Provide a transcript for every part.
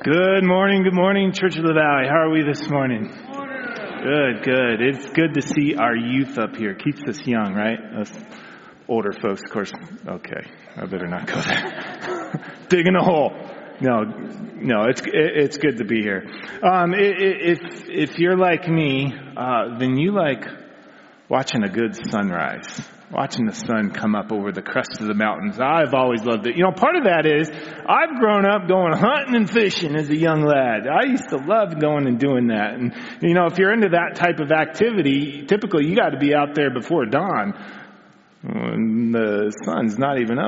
Good morning, Church of the Valley. How are we this morning? Good. It's good to see our youth up here. Keeps us young, right? Us older folks, of course. Okay, I better not go there. Digging a hole. No, it's good to be here. If you're like me, then you like watching a good sunrise. Watching the sun come up over the crest of the mountains. I've always loved it. Part of that is I've grown up going hunting and fishing as a young lad. I used to love going and doing that. And, if you're into that type of activity, typically you got to be out there before dawn. The sun's not even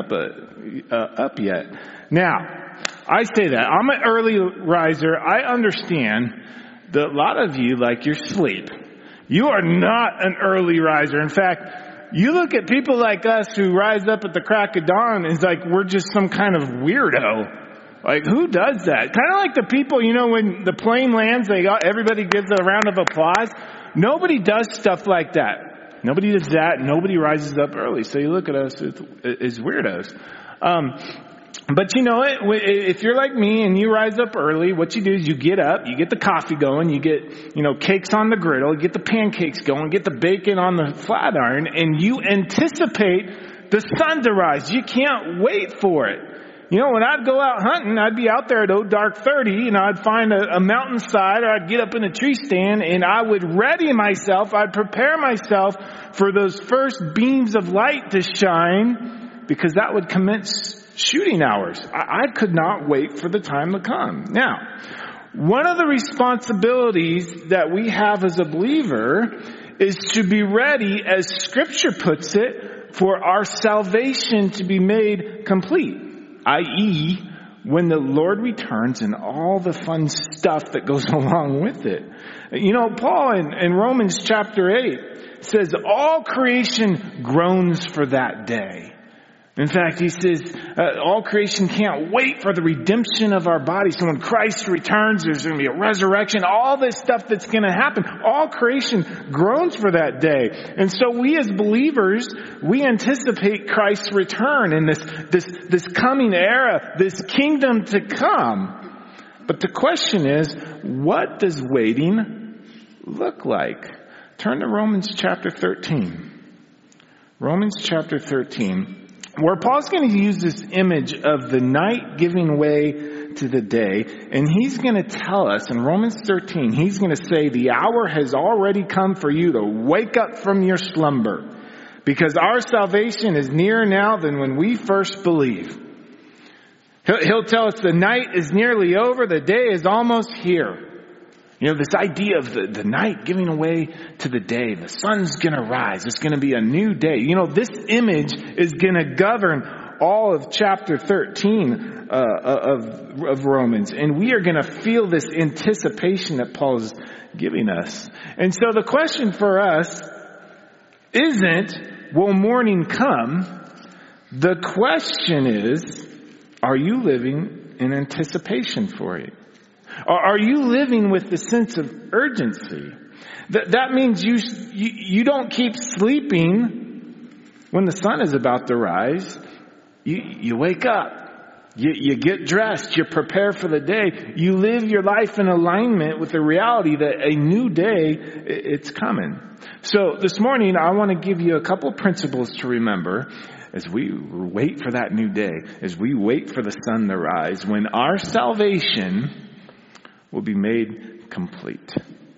up yet. Now, I say that. I'm an early riser. I understand that a lot of you like your sleep. You are not an early riser. In fact, you look at people like us who rise up at the crack of dawn, it's like we're just some kind of weirdo. Like, who does that? Kind of like the people, when the plane lands, everybody gives a round of applause. Nobody does stuff like that. Nobody does that. Nobody rises up early. So you look at us as weirdos. But if you're like me and you rise up early, what you do is you get up, you get the coffee going, you get, cakes on the griddle, you get the pancakes going, get the bacon on the flat iron, and you anticipate the sun to rise. You can't wait for it. When I'd go out hunting, I'd be out there at dark 30, and I'd find a mountainside, or I'd get up in a tree stand, and I would ready myself, I'd prepare myself for those first beams of light to shine, because that would commence shooting hours. I could not wait for the time to come. Now, one of the responsibilities that we have as a believer is to be ready, as Scripture puts it, for our salvation to be made complete, i.e., when the Lord returns and all the fun stuff that goes along with it. Paul in Romans chapter 8 says all creation groans for that day. In fact, he says all creation can't wait for the redemption of our bodies. So when Christ returns, there's going to be a resurrection, all this stuff that's going to happen. All creation groans for that day. And so we as believers, we anticipate Christ's return in this coming era, this kingdom to come. But the question is, what does waiting look like? Turn to Romans chapter 13. Romans chapter 13. Where Paul's going to use this image of the night giving way to the day. And he's going to tell us in Romans 13, he's going to say the hour has already come for you to wake up from your slumber. Because our salvation is nearer now than when we first believed. He'll tell us the night is nearly over, the day is almost here. This idea of the night giving away to the day. The sun's going to rise. It's going to be a new day. This image is going to govern all of chapter 13 of Romans. And we are going to feel this anticipation that Paul is giving us. And so the question for us isn't, will morning come? The question is, are you living in anticipation for it? Are you living with the sense of urgency? That means you don't keep sleeping when the sun is about to rise. You wake up. You get dressed. You prepare for the day. You live your life in alignment with the reality that a new day, it's coming. So this morning, I want to give you a couple principles to remember as we wait for that new day, as we wait for the sun to rise, when our salvation will be made complete.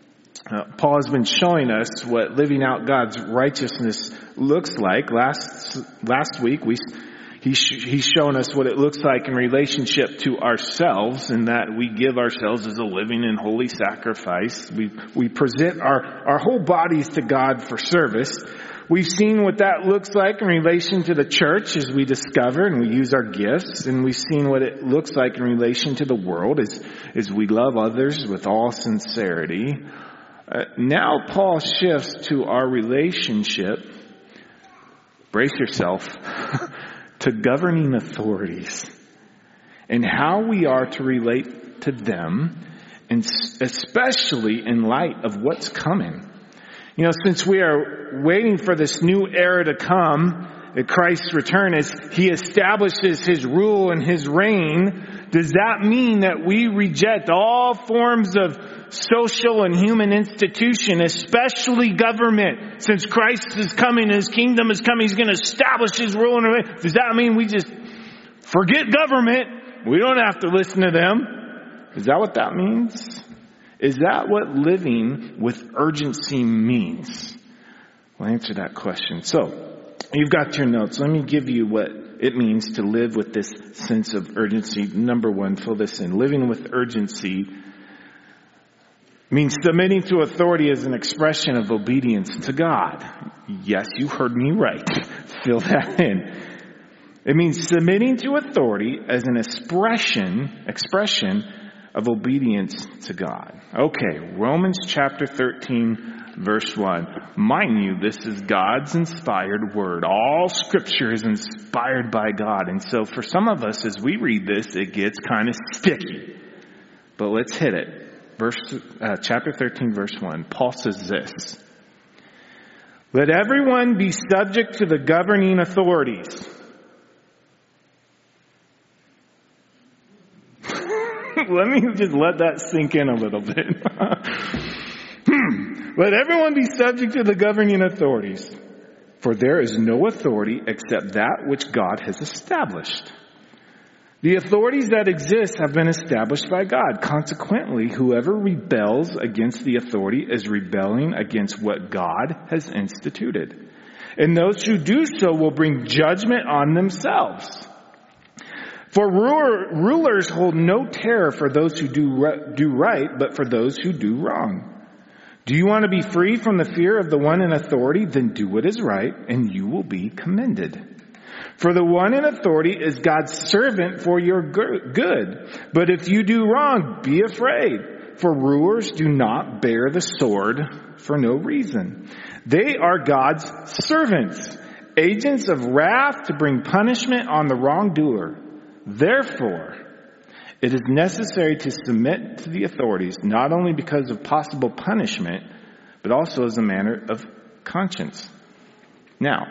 Paul has been showing us what living out God's righteousness looks like. Last week, he's shown us what it looks like in relationship to ourselves, and that we give ourselves as a living and holy sacrifice. We present our whole bodies to God for service. We've seen what that looks like in relation to the church as we discover and we use our gifts. And we've seen what it looks like in relation to the world as we love others with all sincerity. Now Paul shifts to our relationship, brace yourself, to governing authorities and how we are to relate to them, and especially in light of what's coming. Since we are waiting for this new era to come, at Christ's return as he establishes his rule and his reign, does that mean that we reject all forms of social and human institution, especially government? Since Christ is coming, his kingdom is coming, he's going to establish his rule and reign. Does that mean we just forget government? We don't have to listen to them. Is that what that means? Is that what living with urgency means? We'll answer that question. So, you've got your notes. Let me give you what it means to live with this sense of urgency. Number one, fill this in. Living with urgency means submitting to authority as an expression of obedience to God. Yes, you heard me right. Fill that in. It means submitting to authority as an expression of obedience to God. Okay, Romans chapter 13, verse 1. Mind you, this is God's inspired word. All scripture is inspired by God. And so for some of us, as we read this, it gets kind of sticky. But let's hit it. Chapter 13, verse 1. Paul says this. Let everyone be subject to the governing authorities. Let me just let that sink in a little bit. Let everyone be subject to the governing authorities, for there is no authority except that which God has established. The authorities that exist have been established by God. Consequently, whoever rebels against the authority is rebelling against what God has instituted. And those who do so will bring judgment on themselves. For rulers hold no terror for those who do right, but for those who do wrong. Do you want to be free from the fear of the one in authority? Then do what is right, and you will be commended. For the one in authority is God's servant for your good. But if you do wrong, be afraid. For rulers do not bear the sword for no reason. They are God's servants, agents of wrath to bring punishment on the wrongdoer. Therefore, it is necessary to submit to the authorities, not only because of possible punishment, but also as a matter of conscience. Now,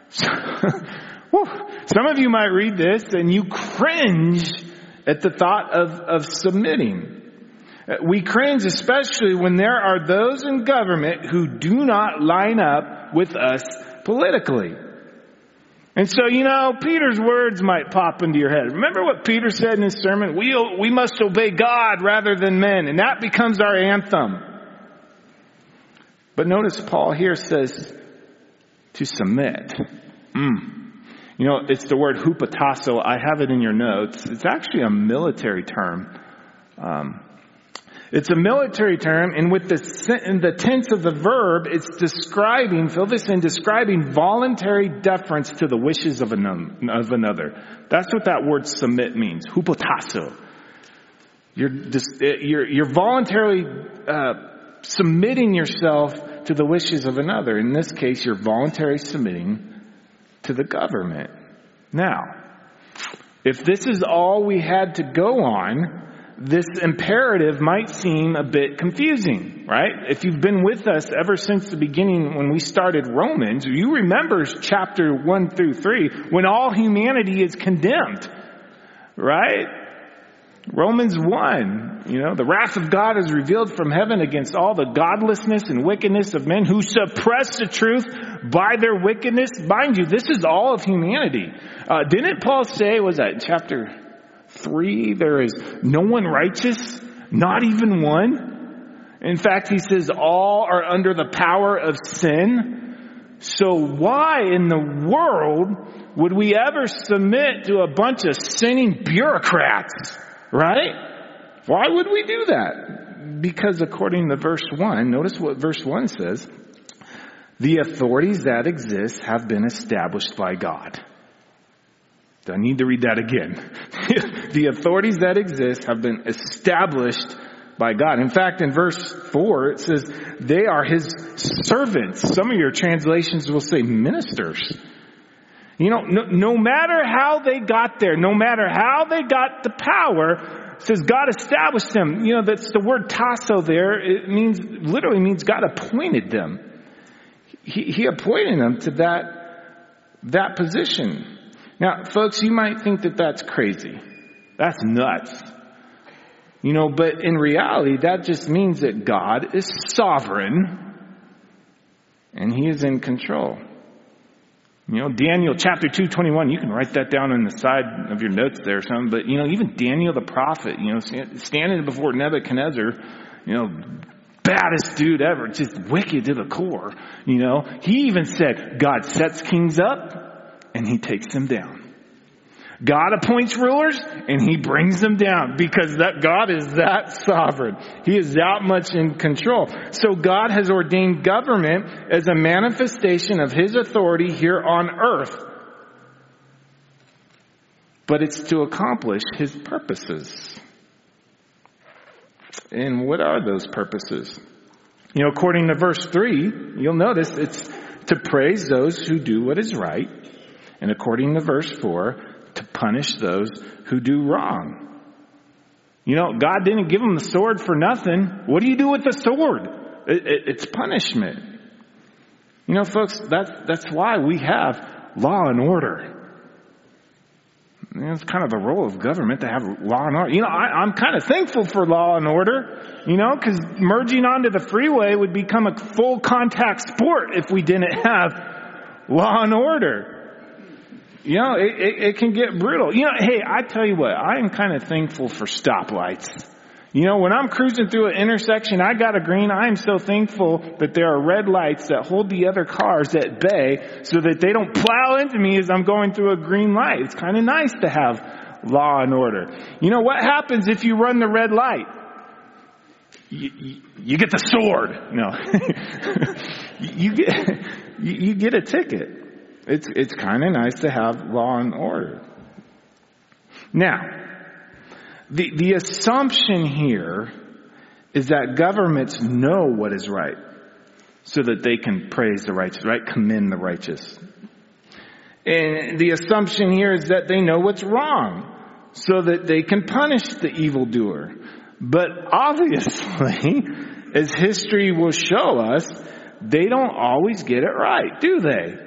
some of you might read this and you cringe at the thought of submitting. We cringe especially when there are those in government who do not line up with us politically. And so, Peter's words might pop into your head. Remember what Peter said in his sermon? We must obey God rather than men. And that becomes our anthem. But notice Paul here says to submit. It's the word hupotasso. I have it in your notes. It's actually a military term. It's a military term, and with the tense of the verb, it's describing voluntary deference to the wishes of another. That's what that word submit means, hupotasso. You're voluntarily submitting yourself to the wishes of another. In this case, you're voluntarily submitting to the government. Now, if this is all we had to go on, this imperative might seem a bit confusing, right? If you've been with us ever since the beginning when we started Romans, you remember chapter 1 through 3 when all humanity is condemned, right? Romans 1, the wrath of God is revealed from heaven against all the godlessness and wickedness of men who suppress the truth by their wickedness. Mind you, this is all of humanity. Didn't Paul say, was that chapter 3, there is no one righteous, not even one? In fact, he says all are under the power of sin. So why in the world would we ever submit to a bunch of sinning bureaucrats? Right? Why would we do that? Because according to verse 1, notice what verse 1 says. The authorities that exist have been established by God. Do I need to read that again? The authorities that exist have been established by God. In fact, in verse 4, it says they are his servants. Some of your translations will say ministers. No matter how they got there, no matter how they got the power, it says God established them. That's the word tasso there. It literally means God appointed them. He appointed them to that that position. Now, folks, you might think that that's crazy. That's nuts. But in reality, that just means that God is sovereign and He is in control. Daniel chapter 2:21, you can write that down on the side of your notes there or something. But, even Daniel the prophet, standing before Nebuchadnezzar, baddest dude ever, just wicked to the core. He even said, God sets kings up and He takes them down. God appoints rulers and He brings them down because that God is that sovereign. He is that much in control. So God has ordained government as a manifestation of His authority here on earth. But it's to accomplish His purposes. And what are those purposes? According to verse 3, you'll notice it's to praise those who do what is right. And according to verse 4, to punish those who do wrong. God didn't give them the sword for nothing. What do you do with the sword? It's punishment. Folks, that's why we have law and order. It's kind of the role of government to have law and order. I'm kind of thankful for law and order, because merging onto the freeway would become a full contact sport if we didn't have law and order. It can get brutal. Hey, I tell you what, I am kind of thankful for stoplights. When I'm cruising through an intersection, I got a green, I am so thankful that there are red lights that hold the other cars at bay so that they don't plow into me as I'm going through a green light. It's kind of nice to have law and order. What happens if you run the red light? You get the sword. No. you get a ticket. It's kind of nice to have law and order. Now, the assumption here is that governments know what is right so that they can praise the righteous, right? Commend the righteous. And the assumption here is that they know what's wrong so that they can punish the evildoer. But obviously, as history will show us, they don't always get it right, do they?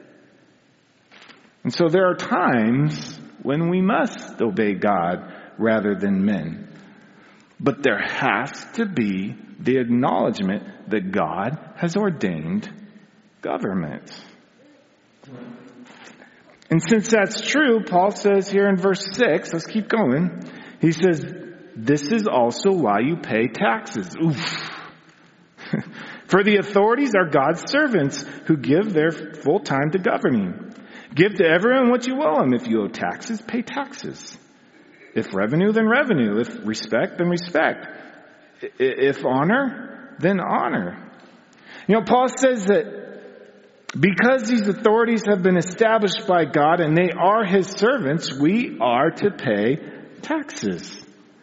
And so there are times when we must obey God rather than men. But there has to be the acknowledgement that God has ordained government. And since that's true, Paul says here in verse 6, let's keep going. He says, this is also why you pay taxes. Oof. For the authorities are God's servants who give their full time to governing. Give to everyone what you owe them. If you owe taxes, pay taxes. If revenue, then revenue. If respect, then respect. If honor, then honor. Paul says that because these authorities have been established by God and they are His servants, we are to pay taxes.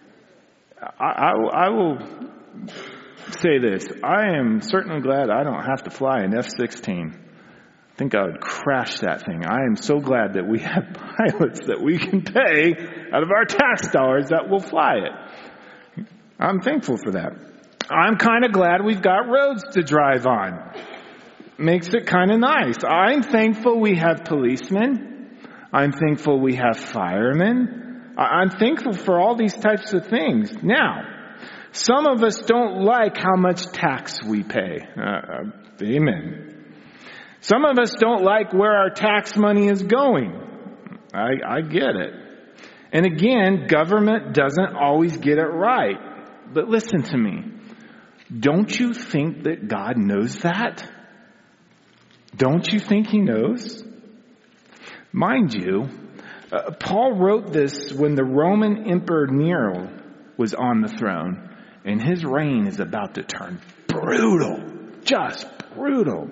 I will say this. I am certainly glad I don't have to fly an F-16. I think I would crash that thing. I am so glad that we have pilots that we can pay out of our tax dollars that will fly it. I'm thankful for that. I'm kind of glad we've got roads to drive on. Makes it kind of nice. I'm thankful we have policemen. I'm thankful we have firemen. I'm thankful for all these types of things. Now, some of us don't like how much tax we pay. Amen. Some of us don't like where our tax money is going. I get it. And again, government doesn't always get it right. But listen to me. Don't you think that God knows that? Don't you think He knows? Mind you, Paul wrote this when the Roman Emperor Nero was on the throne, and his reign is about to turn brutal. Just brutal.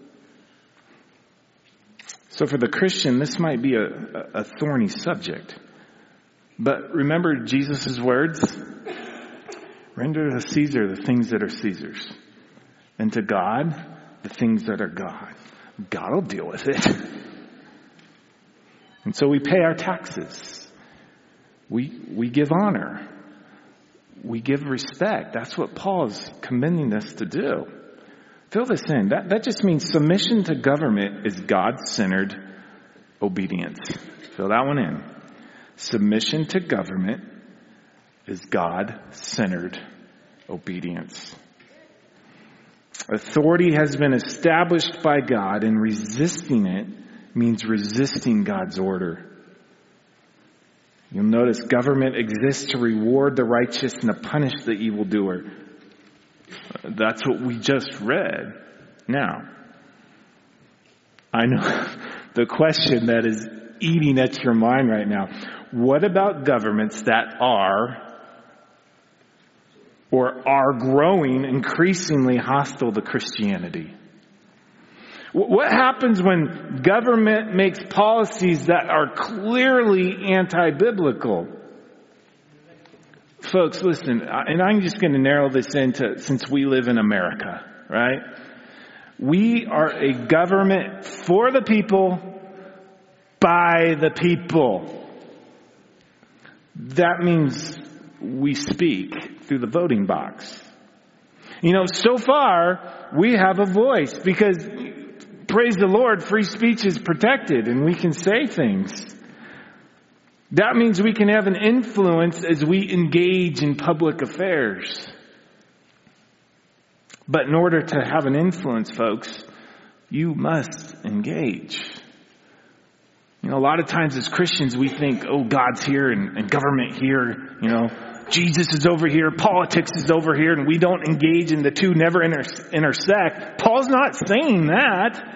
So for the Christian, this might be a thorny subject. But remember Jesus' words? Render to Caesar the things that are Caesar's, and to God the things that are God. God will deal with it. And so we pay our taxes. We give honor. We give respect. That's what Paul is commending us to do. Fill this in. That just means submission to government is God-centered obedience. Fill that one in. Submission to government is God-centered obedience. Authority has been established by God, and resisting it means resisting God's order. You'll notice government exists to reward the righteous and to punish the evildoer. That's what we just read. Now, I know the question that is eating at your mind right now. What about governments that are growing increasingly hostile to Christianity? What happens when government makes policies that are clearly anti-biblical? Folks, listen, and I'm just going to narrow this into, since we live in America, right? We are a government for the people, by the people. That means we speak through the voting box. You know, so far, we have a voice because, praise the Lord, free speech is protected and we can say things. That means we can have an influence as we engage in public affairs. But in order to have an influence, folks, you must engage. You know, a lot of times as Christians, we think, oh, God's here and government here, you know, Jesus is over here, politics is over here, and we don't engage, and the two never intersect. Paul's not saying that.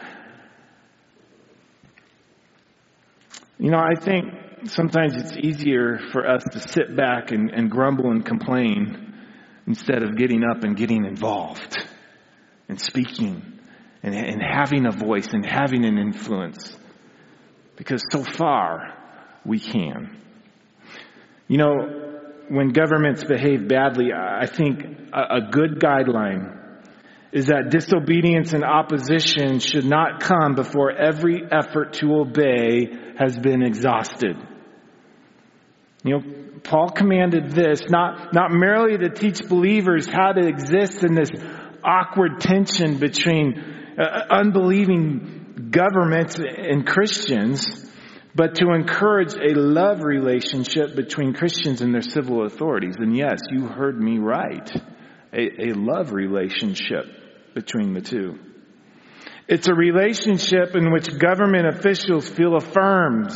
You know, I think sometimes it's easier for us to sit back and grumble and complain instead of getting up and getting involved and speaking and having a voice and having an influence. Because so far, we can. You know, when governments behave badly, I think a good guideline is that disobedience and opposition should not come before every effort to obey has been exhausted. You know, Paul commanded this not merely to teach believers how to exist in this awkward tension between unbelieving governments and Christians, but to encourage a love relationship between Christians and their civil authorities. And yes, you heard me right. A love relationship between the two. It's a relationship in which government officials feel affirmed,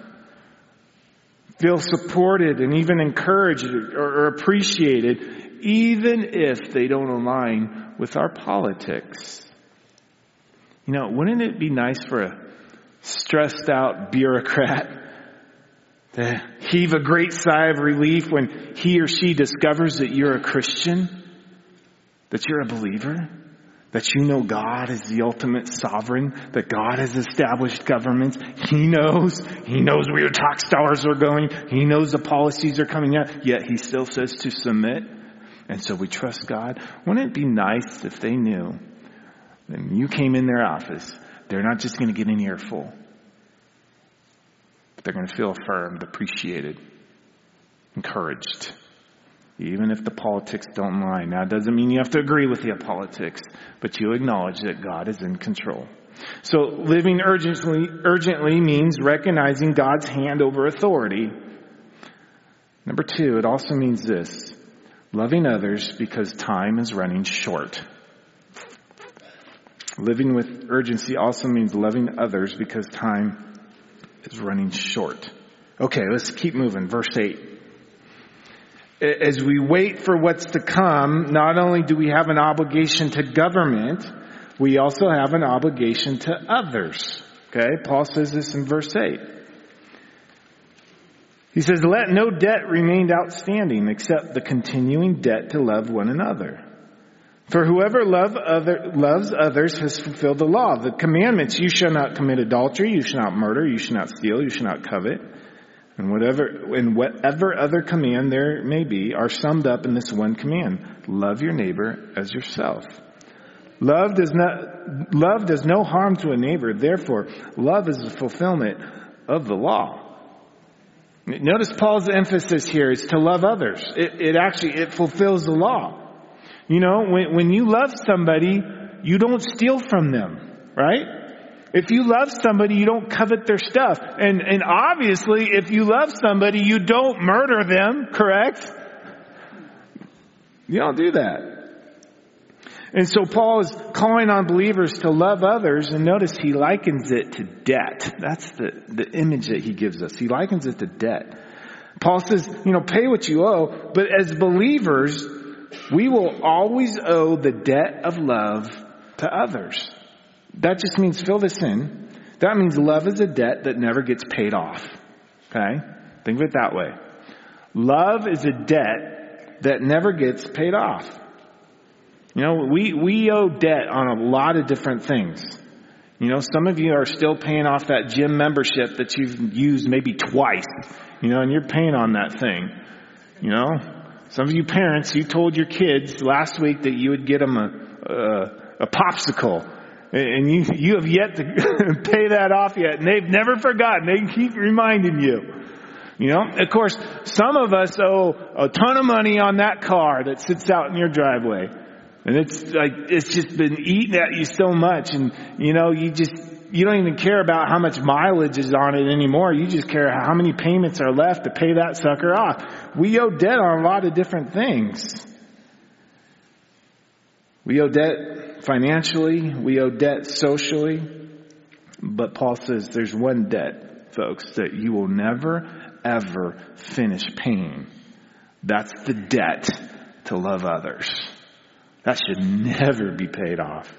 feel supported, and even encouraged or appreciated, even if they don't align with our politics. You know, wouldn't it be nice for a stressed out bureaucrat to heave a great sigh of relief when he or she discovers that you're a Christian, that you're a believer, that you know God is the ultimate sovereign, that God has established governments. He knows where your tax dollars are going. He knows the policies are coming out, yet he still says to submit. And so we trust God. Wouldn't it be nice if they knew that when you came in their office, they're not just going to get an earful, but they're going to feel affirmed, appreciated, encouraged, even if the politics don't lie. Now, it doesn't mean you have to agree with the politics, but you acknowledge that God is in control. So living urgently means recognizing God's hand over authority. Number 2, it also means this: loving others because time is running short. Living with urgency also means loving others because time is running short. Okay, let's keep moving. Verse 8. As we wait for what's to come, not only do we have an obligation to government, we also have an obligation to others. Okay, Paul says this in verse 8. He says, let no debt remain outstanding except the continuing debt to love one another. For whoever loves others has fulfilled the law. The commandments, you shall not commit adultery, you shall not murder, you shall not steal, you shall not covet. And whatever other command there may be are summed up in this one command: love your neighbor as yourself. Love does no harm to a neighbor. Therefore, love is the fulfillment of the law. Notice Paul's emphasis here is to love others. It fulfills the law. You know, when you love somebody, you don't steal from them, right? If you love somebody, you don't covet their stuff. And obviously, if you love somebody, you don't murder them, correct? You don't do that. And so Paul is calling on believers to love others, and notice he likens it to debt. That's the image that he gives us. He likens it to debt. Paul says, pay what you owe, but as believers, we will always owe the debt of love to others. That just means, fill this in. That means love is a debt that never gets paid off. Okay? Think of it that way. Love is a debt that never gets paid off. We owe debt on a lot of different things. Some of you are still paying off that gym membership that you've used maybe twice, and you're paying on that thing. Some of you parents, you told your kids last week that you would get them a popsicle. And you have yet to pay that off yet. And they've never forgotten. They keep reminding you. Of course, some of us owe a ton of money on that car that sits out in your driveway. And it's just been eating at you so much. And, you don't even care about how much mileage is on it anymore. You just care how many payments are left to pay that sucker off. We owe debt on a lot of different things. We owe debt financially. We owe debt socially. But Paul says there's one debt, folks, that you will never, ever finish paying. That's the debt to love others. That should never be paid off.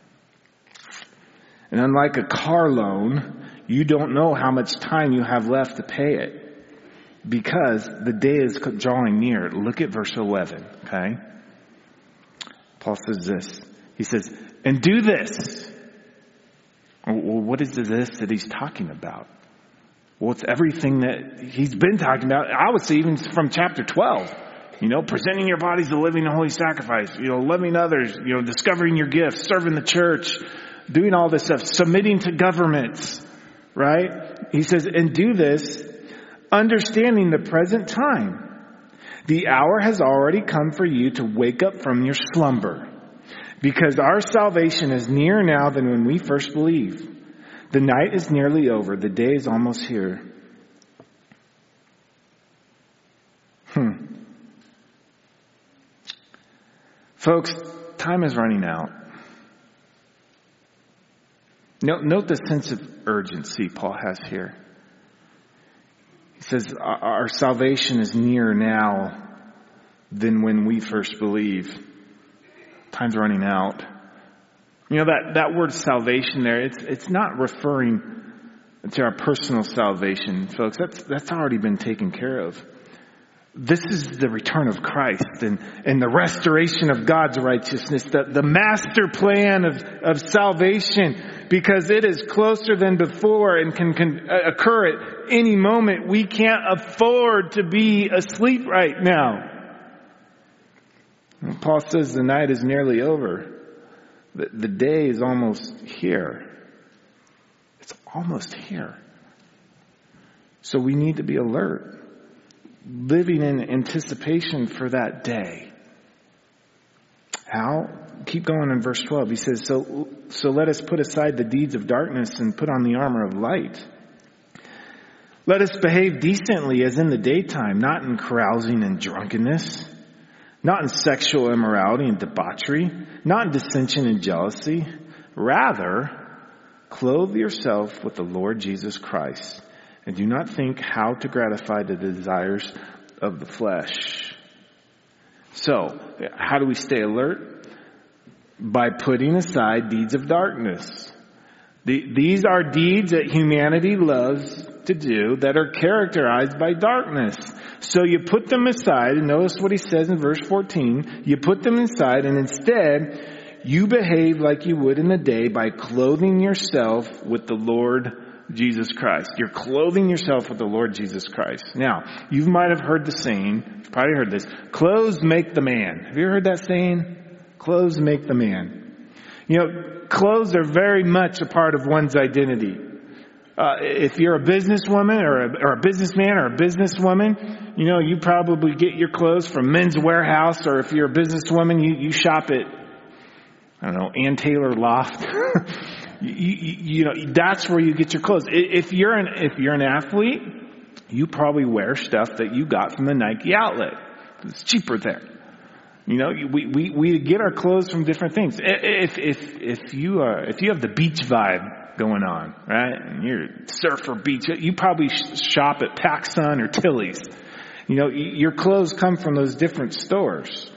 And unlike a car loan, you don't know how much time you have left to pay it because the day is drawing near. Look at verse 11, okay? Paul says this. He says, and do this. Well, what is this that he's talking about? Well, it's everything that he's been talking about. I would say even from chapter 12. Presenting your bodies as a living and holy sacrifice. Loving others. Discovering your gifts. Serving the church. Doing all this stuff. Submitting to governments. Right? He says, and do this, understanding the present time. The hour has already come for you to wake up from your slumber. Because our salvation is nearer now than when we first believed. The night is nearly over. The day is almost here. Folks, time is running out. Note the sense of urgency Paul has here. He says, our salvation is nearer now than when we first believed. Time's running out. That word salvation there, it's not referring to our personal salvation, folks. That's already been taken care of. This is the return of Christ and the restoration of God's righteousness, the master plan of salvation, because it is closer than before and can occur at any moment. We can't afford to be asleep right now. And Paul says the night is nearly over. The day is almost here. It's almost here. So we need to be alert, living in anticipation for that day. How? Keep going in verse 12. He says, so let us put aside the deeds of darkness and put on the armor of light. Let us behave decently as in the daytime, not in carousing and drunkenness, not in sexual immorality and debauchery, not in dissension and jealousy. Rather, clothe yourself with the Lord Jesus Christ, and do not think how to gratify the desires of the flesh. So, how do we stay alert? By putting aside deeds of darkness. These are deeds that humanity loves to do that are characterized by darkness. So you put them aside, and notice what he says in verse 14. You put them aside, and instead you behave like you would in the day by clothing yourself with the Lord Jesus Christ. You're clothing yourself with the Lord Jesus Christ. Now, you might have heard the saying, you've probably heard this, clothes make the man. Have you ever heard that saying? Clothes make the man. Clothes are very much a part of one's identity. If you're a businesswoman or a businessman or a businesswoman, you probably get your clothes from Men's Warehouse, or if you're a businesswoman, you shop at, Ann Taylor Loft. You know, that's where you get your clothes. If you're an athlete, you probably wear stuff that you got from the Nike outlet. It's cheaper there. You know, we get our clothes from different things. If you have the beach vibe going on, right, and you're surfer beach, you probably shop at PacSun or Tilly's. You know, your clothes come from those different stores.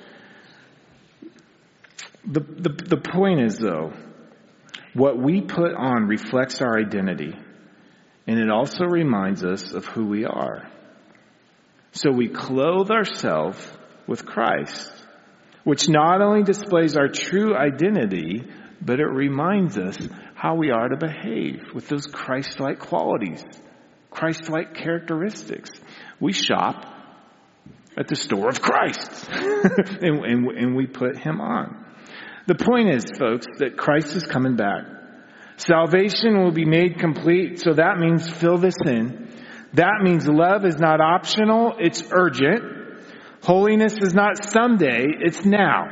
The point is, though, what we put on reflects our identity, and it also reminds us of who we are. So we clothe ourselves with Christ, which not only displays our true identity, but it reminds us how we are to behave with those Christ-like qualities, Christ-like characteristics. We shop at the store of Christ, and we put him on. The point is, folks, that Christ is coming back. Salvation will be made complete, so that means fill this in. That means love is not optional, it's urgent. Holiness is not someday, it's now.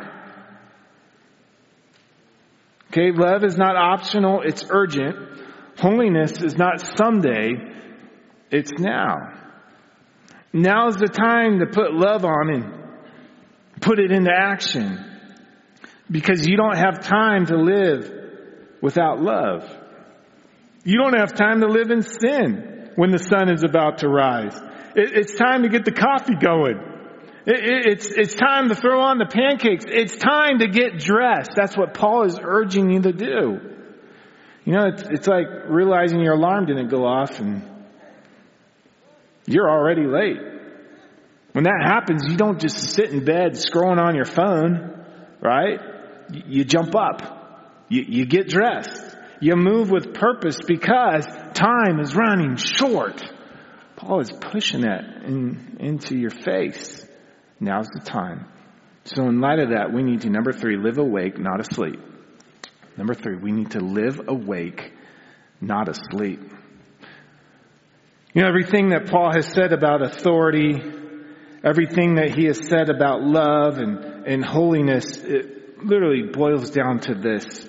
Okay, love is not optional, it's urgent. Holiness is not someday, it's now. Now's the time to put love on and put it into action. Because you don't have time to live without love. You don't have time to live in sin when the sun is about to rise. It's time to get the coffee going. It's time to throw on the pancakes. It's time to get dressed. That's what Paul is urging you to do. You know, it's like realizing your alarm didn't go off and you're already late. When that happens, you don't just sit in bed scrolling on your phone, right? You jump up. You get dressed. You move with purpose because time is running short. Paul is pushing that into your face. Now's the time. So in light of that, we need to, number 3, live awake, not asleep. Number 3, we need to live awake, not asleep. You know, everything that Paul has said about authority, everything that he has said about love and holiness, it literally boils down to this.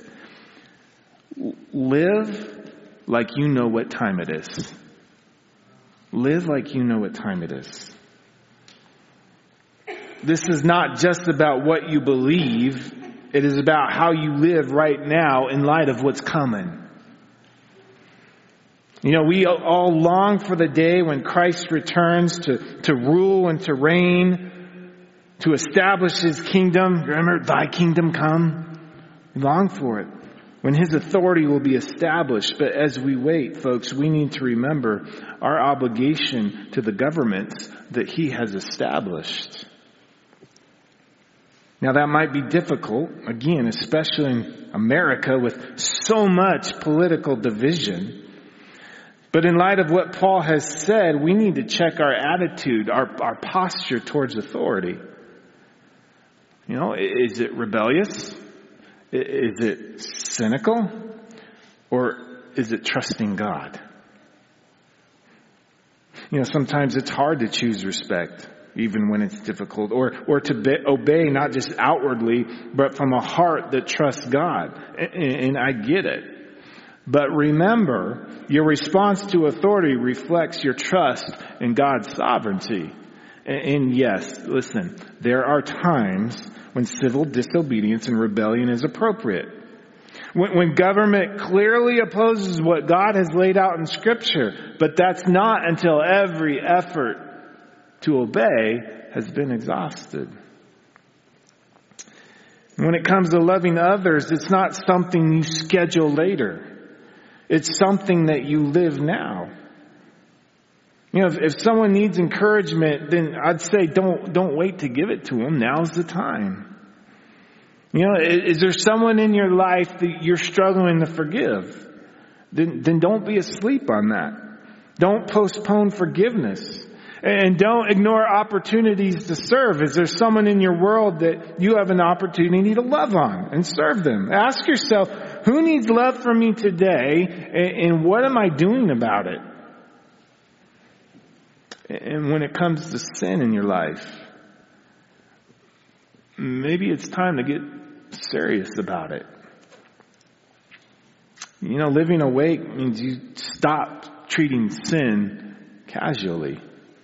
Live like you know what time it is. Live like you know what time it is. This is not just about what you believe. It is about how you live right now in light of what's coming. You know, we all long for the day when Christ returns to rule and to reign, to establish his kingdom. Remember, thy kingdom come. We long for it. When his authority will be established. But as we wait, folks, we need to remember our obligation to the governments that he has established. Now that might be difficult, again, especially in America with so much political division. But in light of what Paul has said, we need to check our attitude, our posture towards authority. You know, is it rebellious? Is it cynical? Or is it trusting God? You know, sometimes it's hard to choose respect, even when it's difficult, or to obey not just outwardly, but from a heart that trusts God. And I get it. But remember, your response to authority reflects your trust in God's sovereignty. And yes, listen, there are times when civil disobedience and rebellion is appropriate. When government clearly opposes what God has laid out in Scripture, but that's not until every effort to obey has been exhausted. When it comes to loving others, it's not something you schedule later. It's something that you live now. You know, if someone needs encouragement, then I'd say don't wait to give it to them. Now's the time. You know, is there someone in your life that you're struggling to forgive? Then don't be asleep on that. Don't postpone forgiveness. And don't ignore opportunities to serve. Is there someone in your world that you have an opportunity to love on and serve them? Ask yourself, who needs love from me today, and what am I doing about it? And when it comes to sin in your life, maybe it's time to get serious about it. Living awake means you stop treating sin casually.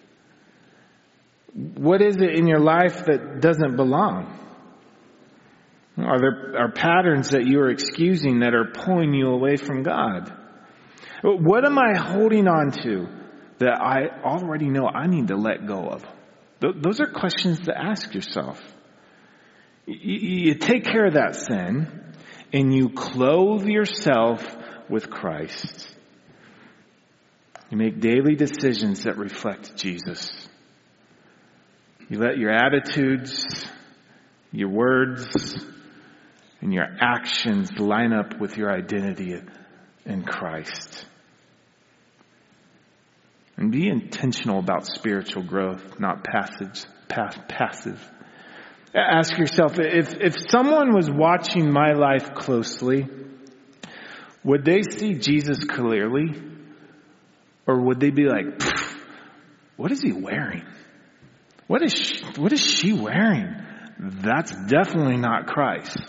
What is it in your life that doesn't belong? Are there patterns that you are excusing that are pulling you away from God? What am I holding on to that I already know I need to let go of? Those are questions to ask yourself. You take care of that sin and you clothe yourself with Christ. You make daily decisions that reflect Jesus. You let your attitudes, your words, and your actions line up with your identity in Christ. And be intentional about spiritual growth, not passive. Ask yourself, if someone was watching my life closely, would they see Jesus clearly? Or would they be like, what is he wearing? What is she wearing? That's definitely not Christ.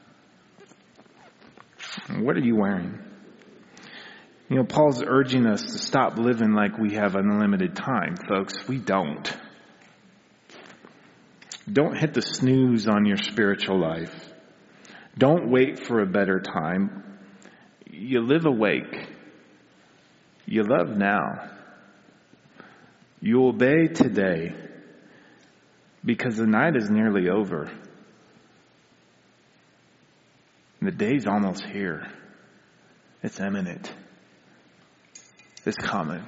What are you wearing? Paul's urging us to stop living like we have unlimited time, folks. We don't. Don't hit the snooze on your spiritual life. Don't wait for a better time. You live awake. You love now. You obey today because the night is nearly over. And the day's almost here. It's imminent. It's coming.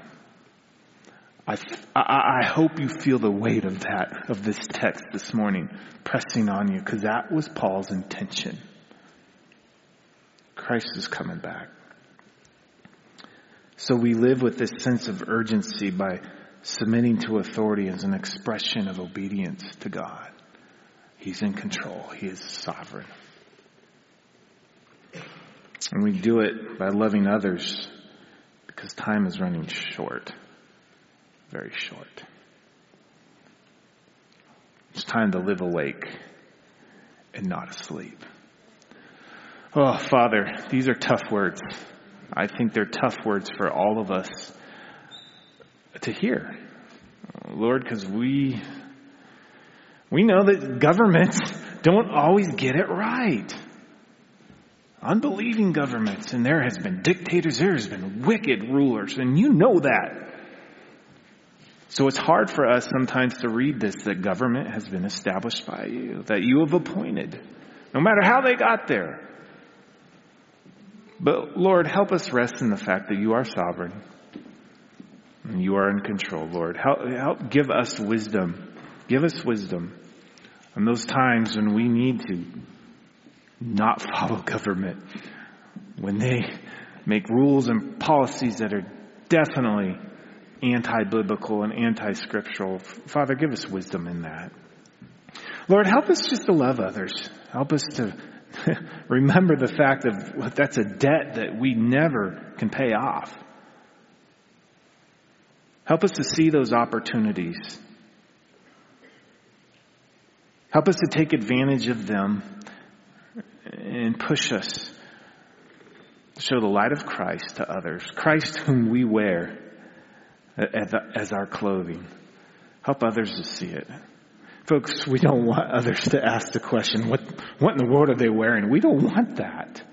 I hope you feel the weight of this text this morning pressing on you, because that was Paul's intention. Christ is coming back. So we live with this sense of urgency by submitting to authority as an expression of obedience to God. He's in control. He is sovereign. And we do it by loving others because time is running short. Very short. It's time to live awake and not asleep. Oh, Father, these are tough words. I think they're tough words for all of us to hear. Lord, because we know that governments don't always get it right. Unbelieving governments, and there has been dictators, there has been wicked rulers, and you know that. So it's hard for us sometimes to read this, that government has been established by you, that you have appointed, no matter how they got there. But Lord, help us rest in the fact that you are sovereign and you are in control, Lord. Help give us wisdom. Give us wisdom on those times when we need to not follow government, when they make rules and policies that are definitely anti-biblical and anti-scriptural. Father, give us wisdom in that. Lord, help us just to love others. Help us to remember the fact of that's a debt that we never can pay off. Help us to see those opportunities. Help us to take advantage of them and push us to show the light of Christ to others. Christ whom we wear as our clothing. Help others to see it. Folks, we don't want others to ask the question, what in the world are they wearing? We don't want that.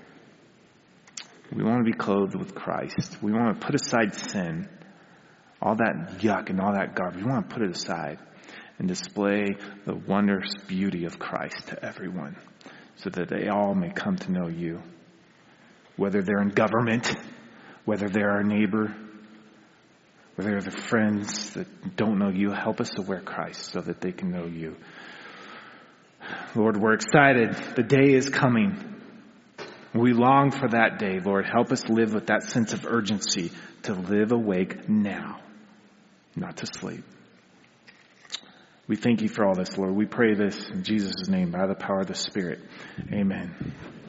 We want to be clothed with Christ. We want to put aside sin, all that yuck and all that garbage. We want to put it aside and display the wondrous beauty of Christ to everyone so that they all may come to know you. Whether they're in government, whether they're our neighbor, whether they're the friends that don't know you, help us to wear Christ so that they can know you. Lord, we're excited. The day is coming. We long for that day, Lord. Help us live with that sense of urgency to live awake now, not to sleep. We thank you for all this, Lord. We pray this in Jesus' name by the power of the Spirit. Amen.